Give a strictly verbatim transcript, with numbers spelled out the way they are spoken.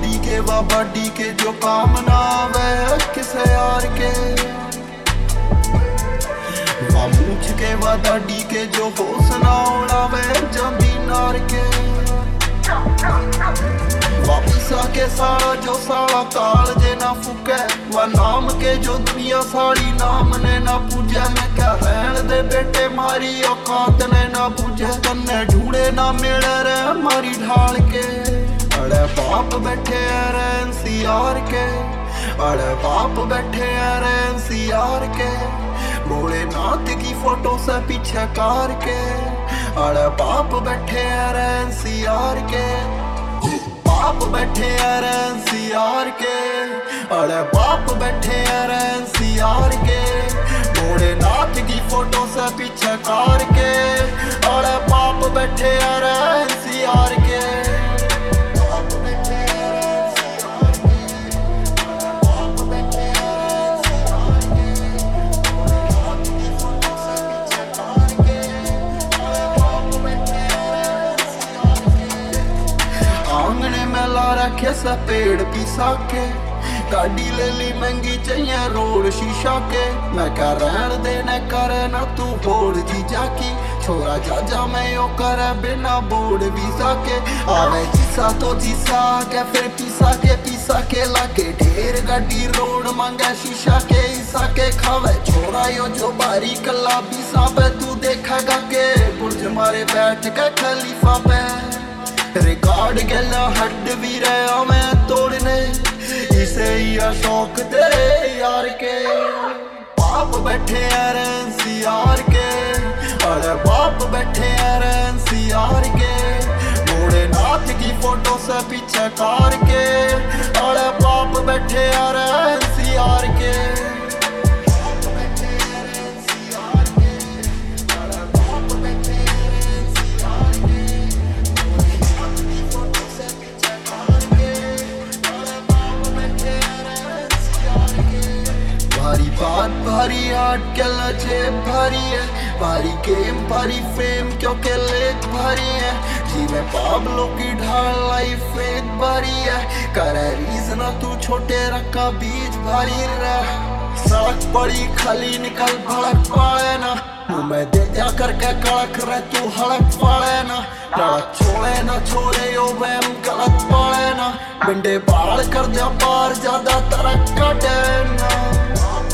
Body के व body के जो काम ना आवे किसे यार के, वा मूछ के व दाढ़ी के जो होश ना उड़ावे जमी नार के, वापिसा के साला जो साला काल जे ना फुके, व नाम के जो दुनिया सारी नाम ने ना पूजे। मैं क्या रहन दे बेटे मारी औकात ने ना पूजे, तन्ने ढूंढे ना मिले रे मारी ढाल के। अरे बाप बैठे रे एनसीआर के, अरे बाप बैठे रे एनसीआर के, भोलेनाथ की फोटो से पीछे कार के। अरे बाप बैठे रे एनसीआर के, बाप बैठे रे एनसीआर के, अरे बाप बैठे रे एनसीआर के, भोलेनाथ की फोटो से पीछे कार के। अरे बाप बैठे रे एनसीआर के, आंगने में ला रखे से पेड़ पिसा के, गाड़ी ले ली महंगी चाहिए रोड शीशा के। मैं क्या रहन देने करे ना तू होड़ जीजा की, छोरा जाजा मैं यो करे बिना बोर्ड वीजा के। आवे जीसा तो जीसा के फिर पीसा के पीसा के, लाके ढेर गाड़ी रोड मांगे शीशा के ईसा के। खावे छोरा यो जो बारी कला बीसा पे, तू देखेगा के बुर्ज मारे बैठ के खलीफा पे। रिकॉर्ड गला हड भी रहा मैं तोड़ने, इसे या शौक तेरे यार के। बाप बैठे रे एनसीआर के, अरे बाप बैठे रे एनसीआर के, भोलेनाथ की फोटो से पीछे कार के। अरे बाप बैठे रे एनसीआर के, भारी बात भारी आर्ट के जेब भारी है, भारी गेम भारी फेम क्योंकि लेक भारी है। जीवे पाबलो की ढाल लाइफ फेक भारी है, करे रीजन तू छोटे रखा बीच भारी रह। सड़क पड़ी खाली निकल भड़क पाए ना, मुँह में दे जा करके कड़क रह तू हड़क पाए ना। लड़क छोड़े ना छोड़े यो वैम गलत पाए ना, बिंडे बाल कर दिया पार ज्यादा तरक कटे ना।